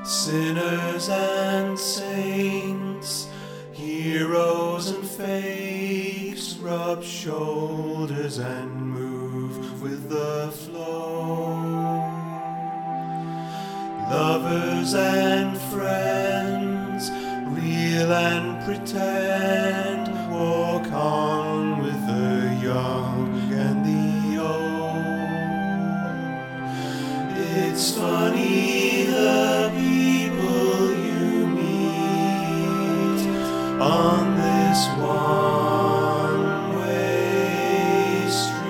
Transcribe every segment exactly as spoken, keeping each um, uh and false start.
Sinners and saints, heroes and fakes, rub shoulders and move with the flow. Lovers and friends, real and pretend, walk on with the young and the old. It's funny the people you meet on this one-way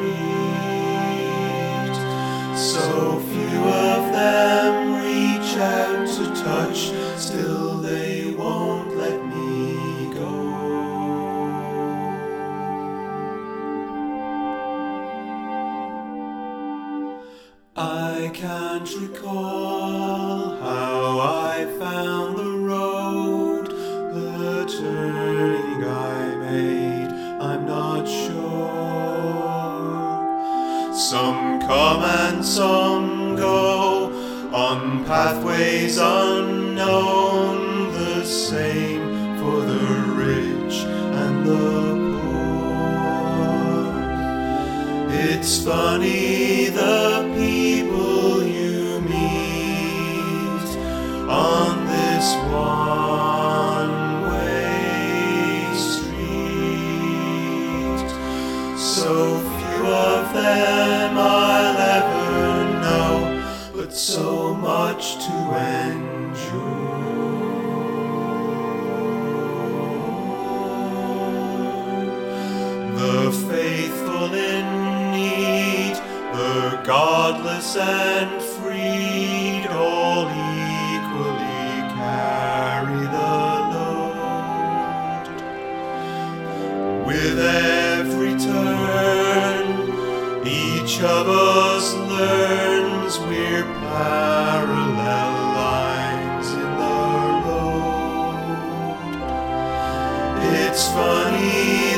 street. So few of them reach out to touch, still they won't let me go. I can't recall how I found the road, the turning I made, I'm not sure. Some come and some go, on pathways unknown, the same for the rich and the poor. It's funny the people you meet on this one-way street. So few of them I'll ever know, but so much to endure. The faithful in need, the godless and freed, all equally carry the load. With every turn, each of us learns we're parallel lines in the road. It's funny